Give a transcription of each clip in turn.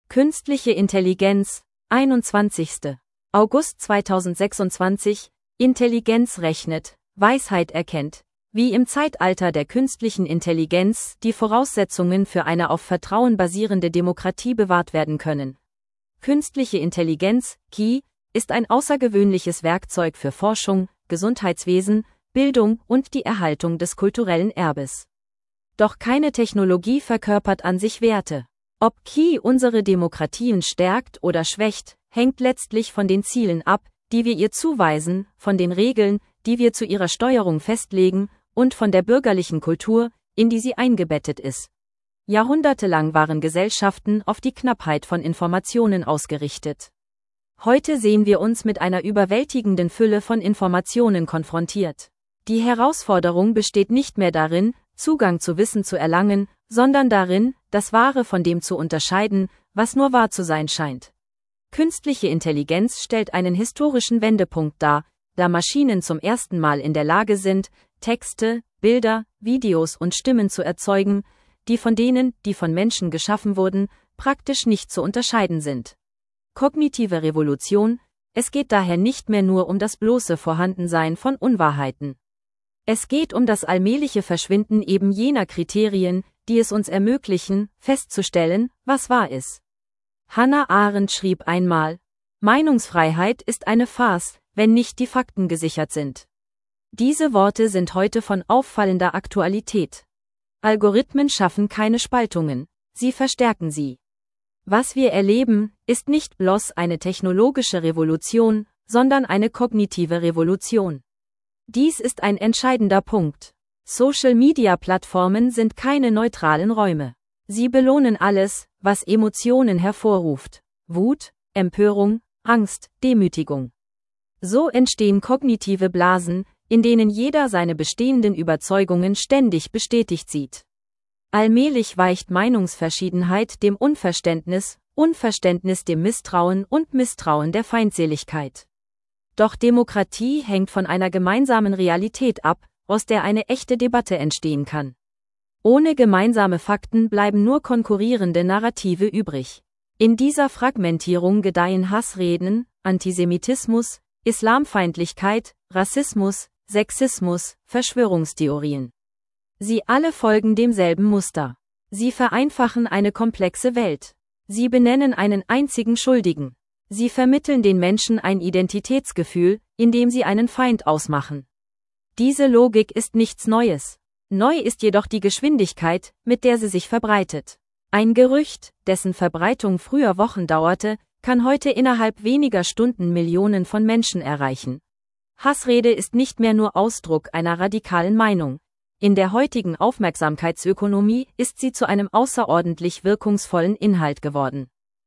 Künstliche Intelligenz, 21. August 2026, Intelligenz rechnet, Weisheit erkennt. Wie im Zeitalter der künstlichen Intelligenz die Voraussetzungen für eine auf Vertrauen basierende Demokratie bewahrt werden können. Künstliche Intelligenz, KI, ist ein außergewöhnliches Werkzeug für Forschung, Gesundheitswesen, Bildung und die Erhaltung des kulturellen Erbes. Doch keine Technologie verkörpert an sich Werte. Ob KI unsere Demokratien stärkt oder schwächt, hängt letztlich von den Zielen ab, die wir ihr zuweisen, von den Regeln, die wir zu ihrer Steuerung festlegen, und von der bürgerlichen Kultur, in die sie eingebettet ist. Jahrhundertelang waren Gesellschaften auf die Knappheit von Informationen ausgerichtet. Heute sehen wir uns mit einer überwältigenden Fülle von Informationen konfrontiert. Die Herausforderung besteht nicht mehr darin, Zugang zu Wissen zu erlangen, sondern darin, das Wahre von dem zu unterscheiden, was nur wahr zu sein scheint. Künstliche Intelligenz stellt einen historischen Wendepunkt dar, da Maschinen zum ersten Mal in der Lage sind, Texte, Bilder, Videos und Stimmen zu erzeugen, die von denen, die von Menschen geschaffen wurden, praktisch nicht zu unterscheiden sind. Kognitive Revolution, es geht daher nicht mehr nur um das bloße Vorhandensein von Unwahrheiten. Es geht um das allmähliche Verschwinden eben jener Kriterien, die es uns ermöglichen, festzustellen, was wahr ist. Hannah Arendt schrieb einmal: Meinungsfreiheit ist eine Farce, wenn nicht die Fakten gesichert sind. Diese Worte sind heute von auffallender Aktualität. Algorithmen schaffen keine Spaltungen, sie verstärken sie. Was wir erleben, ist nicht bloß eine technologische Revolution, sondern eine kognitive Revolution. Dies ist ein entscheidender Punkt. Social-Media-Plattformen sind keine neutralen Räume. Sie belohnen alles, was Emotionen hervorruft: Wut, Empörung, Angst, Demütigung. So entstehen kognitive Blasen, in denen jeder seine bestehenden Überzeugungen ständig bestätigt sieht. Allmählich weicht Meinungsverschiedenheit dem Unverständnis, Unverständnis dem Misstrauen und Misstrauen der Feindseligkeit. Doch Demokratie hängt von einer gemeinsamen Realität ab, aus der eine echte Debatte entstehen kann. Ohne gemeinsame Fakten bleiben nur konkurrierende Narrative übrig. In dieser Fragmentierung gedeihen Hassreden, Antisemitismus, Islamfeindlichkeit, Rassismus, Sexismus, Verschwörungstheorien. Sie alle folgen demselben Muster. Sie vereinfachen eine komplexe Welt. Sie benennen einen einzigen Schuldigen. Sie vermitteln den Menschen ein Identitätsgefühl, indem sie einen Feind ausmachen. Diese Logik ist nichts Neues. Neu ist jedoch die Geschwindigkeit, mit der sie sich verbreitet. Ein Gerücht, dessen Verbreitung früher Wochen dauerte, kann heute innerhalb weniger Stunden Millionen von Menschen erreichen. Hassrede ist nicht mehr nur Ausdruck einer radikalen Meinung. In der heutigen Aufmerksamkeitsökonomie ist sie zu einem außerordentlich wirkungsvollen Inhalt geworden.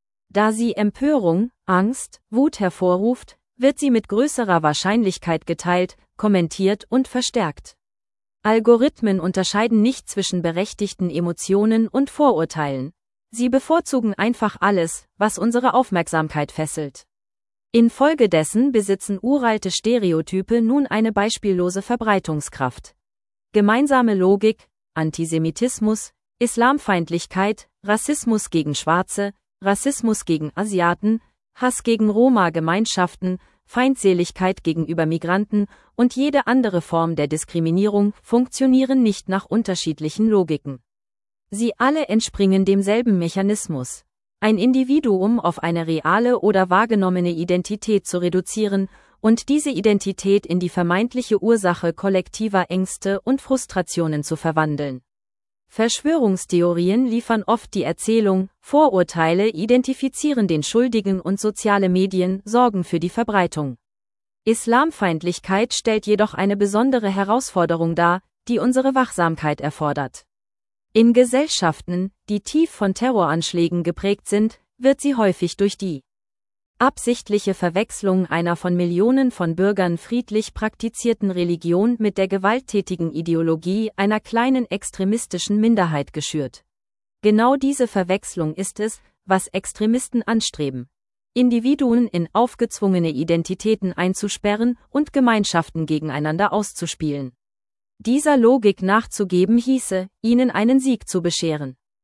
Da sie Empörung, Angst, Wut hervorruft, wird sie mit größerer Wahrscheinlichkeit geteilt, kommentiert und verstärkt. Algorithmen unterscheiden nicht zwischen berechtigten Emotionen und Vorurteilen. Sie bevorzugen einfach alles, was unsere Aufmerksamkeit fesselt. Infolgedessen besitzen uralte Stereotype nun eine beispiellose Verbreitungskraft. Gemeinsame Logik, Antisemitismus, Islamfeindlichkeit, Rassismus gegen Schwarze, Rassismus gegen Asiaten, Hass gegen Roma-Gemeinschaften, Feindseligkeit gegenüber Migranten und jede andere Form der Diskriminierung funktionieren nicht nach unterschiedlichen Logiken. Sie alle entspringen demselben Mechanismus: ein Individuum auf eine reale oder wahrgenommene Identität zu reduzieren und diese Identität in die vermeintliche Ursache kollektiver Ängste und Frustrationen zu verwandeln. Verschwörungstheorien liefern oft die Erzählung, Vorurteile identifizieren den Schuldigen und soziale Medien sorgen für die Verbreitung. Islamfeindlichkeit stellt jedoch eine besondere Herausforderung dar, die unsere Wachsamkeit erfordert. In Gesellschaften, die tief von Terroranschlägen geprägt sind, wird sie häufig durch die absichtliche Verwechslung einer von Millionen von Bürgern friedlich praktizierten Religion mit der gewalttätigen Ideologie einer kleinen extremistischen Minderheit geschürt. Genau diese Verwechslung ist es, was Extremisten anstreben: Individuen in aufgezwungene Identitäten einzusperren und Gemeinschaften gegeneinander auszuspielen. Dieser Logik nachzugeben hieße, ihnen einen Sieg zu bescheren.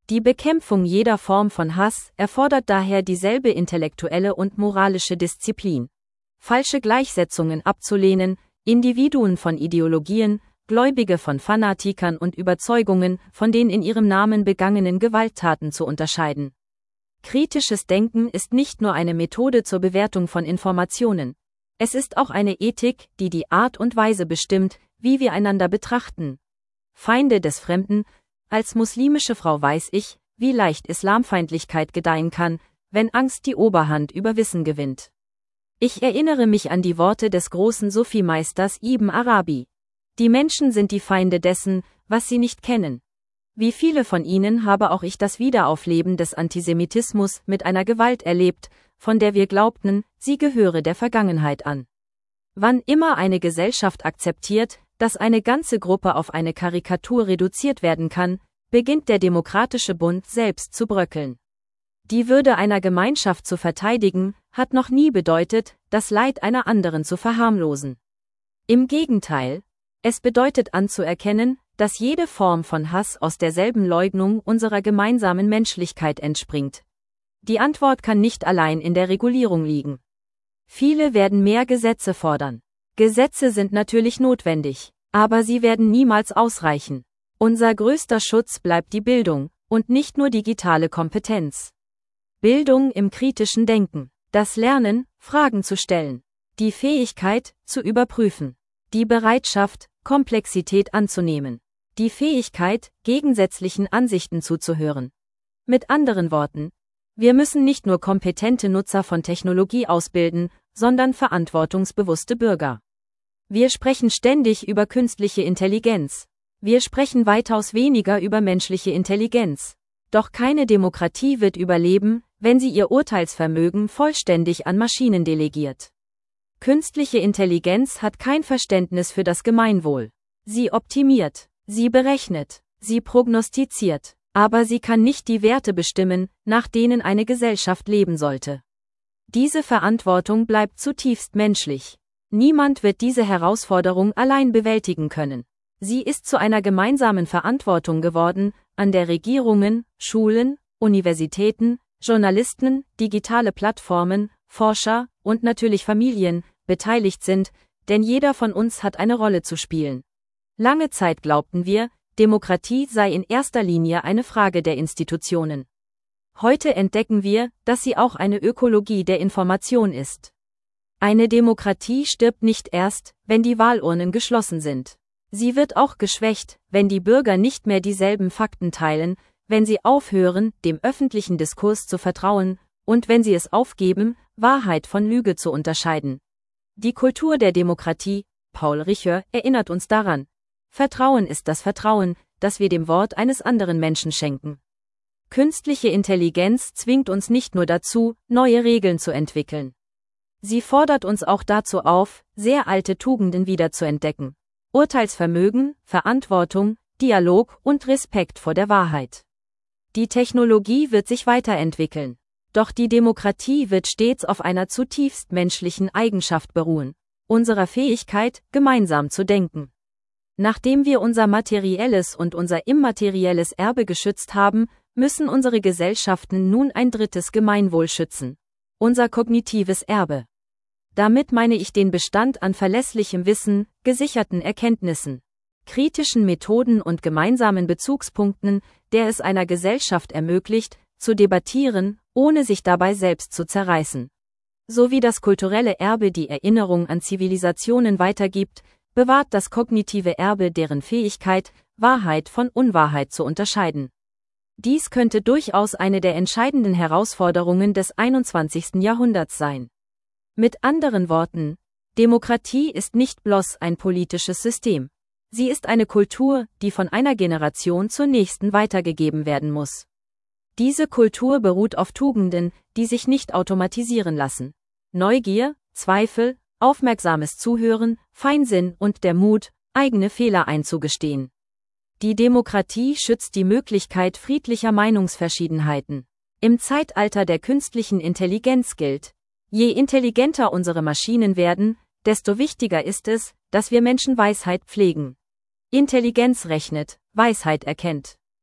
Die Bekämpfung jeder Form von Hass erfordert daher dieselbe intellektuelle und moralische Disziplin. Falsche Gleichsetzungen abzulehnen, Individuen von Ideologien, Gläubige von Fanatikern und Überzeugungen von den in ihrem Namen begangenen Gewalttaten zu unterscheiden. Kritisches Denken ist nicht nur eine Methode zur Bewertung von Informationen. Es ist auch eine Ethik, die die Art und Weise bestimmt, wie wir einander betrachten. Feinde des Fremden. Als muslimische Frau weiß ich, wie leicht Islamfeindlichkeit gedeihen kann, wenn Angst die Oberhand über Wissen gewinnt. Ich erinnere mich an die Worte des großen Sufi-Meisters Ibn Arabi. Die Menschen sind die Feinde dessen, was sie nicht kennen. Wie viele von ihnen habe auch ich das Wiederaufleben des Antisemitismus mit einer Gewalt erlebt, von der wir glaubten, sie gehöre der Vergangenheit an. Wann immer eine Gesellschaft akzeptiert, dass eine ganze Gruppe auf eine Karikatur reduziert werden kann, beginnt der demokratische Bund selbst zu bröckeln. Die Würde einer Gemeinschaft zu verteidigen, hat noch nie bedeutet, das Leid einer anderen zu verharmlosen. Im Gegenteil, es bedeutet anzuerkennen, dass jede Form von Hass aus derselben Leugnung unserer gemeinsamen Menschlichkeit entspringt. Die Antwort kann nicht allein in der Regulierung liegen. Viele werden mehr Gesetze fordern. Gesetze sind natürlich notwendig, aber sie werden niemals ausreichen. Unser größter Schutz bleibt die Bildung, und nicht nur digitale Kompetenz. Bildung im kritischen Denken, das Lernen, Fragen zu stellen, die Fähigkeit, zu überprüfen, die Bereitschaft, Komplexität anzunehmen, die Fähigkeit, gegensätzlichen Ansichten zuzuhören. Mit anderen Worten, wir müssen nicht nur kompetente Nutzer von Technologie ausbilden, sondern verantwortungsbewusste Bürger. Wir sprechen ständig über künstliche Intelligenz. Wir sprechen weitaus weniger über menschliche Intelligenz. Doch keine Demokratie wird überleben, wenn sie ihr Urteilsvermögen vollständig an Maschinen delegiert. Künstliche Intelligenz hat kein Verständnis für das Gemeinwohl. Sie optimiert, sie berechnet, sie prognostiziert, aber sie kann nicht die Werte bestimmen, nach denen eine Gesellschaft leben sollte. Diese Verantwortung bleibt zutiefst menschlich. Niemand wird diese Herausforderung allein bewältigen können. Sie ist zu einer gemeinsamen Verantwortung geworden, an der Regierungen, Schulen, Universitäten, Journalisten, digitale Plattformen, Forscher und natürlich Familien beteiligt sind, denn jeder von uns hat eine Rolle zu spielen. Lange Zeit glaubten wir, Demokratie sei in erster Linie eine Frage der Institutionen. Heute entdecken wir, dass sie auch eine Ökologie der Information ist. Eine Demokratie stirbt nicht erst, wenn die Wahlurnen geschlossen sind. Sie wird auch geschwächt, wenn die Bürger nicht mehr dieselben Fakten teilen, wenn sie aufhören, dem öffentlichen Diskurs zu vertrauen, und wenn sie es aufgeben, Wahrheit von Lüge zu unterscheiden. Die Kultur der Demokratie, Paul Ricoeur, erinnert uns daran. Vertrauen ist das Vertrauen, das wir dem Wort eines anderen Menschen schenken. Künstliche Intelligenz zwingt uns nicht nur dazu, neue Regeln zu entwickeln. Sie fordert uns auch dazu auf, sehr alte Tugenden wiederzuentdecken. Urteilsvermögen, Verantwortung, Dialog und Respekt vor der Wahrheit. Die Technologie wird sich weiterentwickeln. Doch die Demokratie wird stets auf einer zutiefst menschlichen Eigenschaft beruhen, unserer Fähigkeit, gemeinsam zu denken. Nachdem wir unser materielles und unser immaterielles Erbe geschützt haben, müssen unsere Gesellschaften nun ein drittes Gemeinwohl schützen: unser kognitives Erbe. Damit meine ich den Bestand an verlässlichem Wissen, gesicherten Erkenntnissen, kritischen Methoden und gemeinsamen Bezugspunkten, der es einer Gesellschaft ermöglicht, zu debattieren, ohne sich dabei selbst zu zerreißen. So wie das kulturelle Erbe die Erinnerung an Zivilisationen weitergibt, bewahrt das kognitive Erbe deren Fähigkeit, Wahrheit von Unwahrheit zu unterscheiden. Dies könnte durchaus eine der entscheidenden Herausforderungen des 21. Jahrhunderts sein. Mit anderen Worten, Demokratie ist nicht bloß ein politisches System. Sie ist eine Kultur, die von einer Generation zur nächsten weitergegeben werden muss. Diese Kultur beruht auf Tugenden, die sich nicht automatisieren lassen. Neugier, Zweifel, aufmerksames Zuhören, Feinsinn und der Mut, eigene Fehler einzugestehen. Die Demokratie schützt die Möglichkeit friedlicher Meinungsverschiedenheiten. Im Zeitalter der künstlichen Intelligenz gilt: Je intelligenter unsere Maschinen werden, desto wichtiger ist es, dass wir Menschen Weisheit pflegen. Intelligenz rechnet, Weisheit erkennt.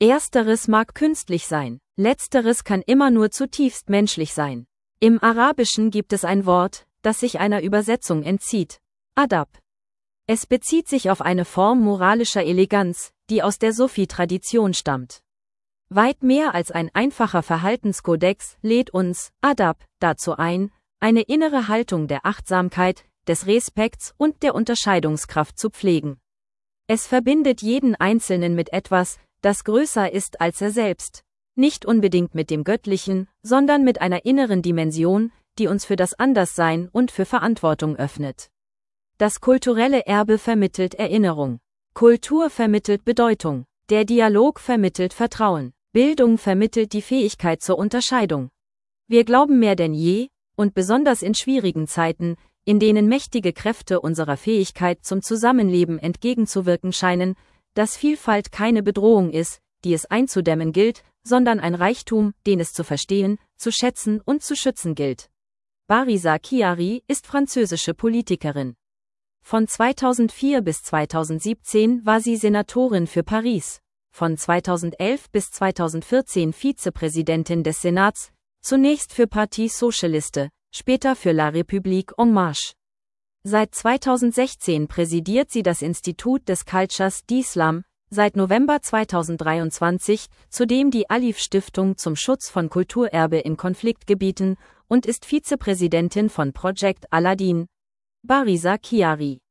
Ersteres mag künstlich sein, letzteres kann immer nur zutiefst menschlich sein. Im Arabischen gibt es ein Wort, das sich einer Übersetzung entzieht. Adab. Es bezieht sich auf eine Form moralischer Eleganz, die aus der Sufi-Tradition stammt. Weit mehr als ein einfacher Verhaltenskodex lädt uns, Adab, dazu ein, eine innere Haltung der Achtsamkeit, des Respekts und der Unterscheidungskraft zu pflegen. Es verbindet jeden Einzelnen mit etwas, das größer ist als er selbst. Nicht unbedingt mit dem Göttlichen, sondern mit einer inneren Dimension, die uns für das Anderssein und für Verantwortung öffnet. Das kulturelle Erbe vermittelt Erinnerung. Kultur vermittelt Bedeutung. Der Dialog vermittelt Vertrauen. Bildung vermittelt die Fähigkeit zur Unterscheidung. Wir glauben mehr denn je, und besonders in schwierigen Zeiten, in denen mächtige Kräfte unserer Fähigkeit zum Zusammenleben entgegenzuwirken scheinen, dass Vielfalt keine Bedrohung ist, die es einzudämmen gilt, sondern ein Reichtum, den es zu verstehen, zu schätzen und zu schützen gilt. Barisa Chiari ist französische Politikerin. Von 2004 bis 2017 war sie Senatorin für Paris. Von 2011 bis 2014 Vizepräsidentin des Senats, zunächst für Parti Socialiste, später für La République En Marche. Seit 2016 präsidiert sie das Institut des Cultures d'Islam, seit November 2023 zudem die Alif-Stiftung zum Schutz von Kulturerbe in Konfliktgebieten und ist Vizepräsidentin von Project Aladdin. Barisa Chiari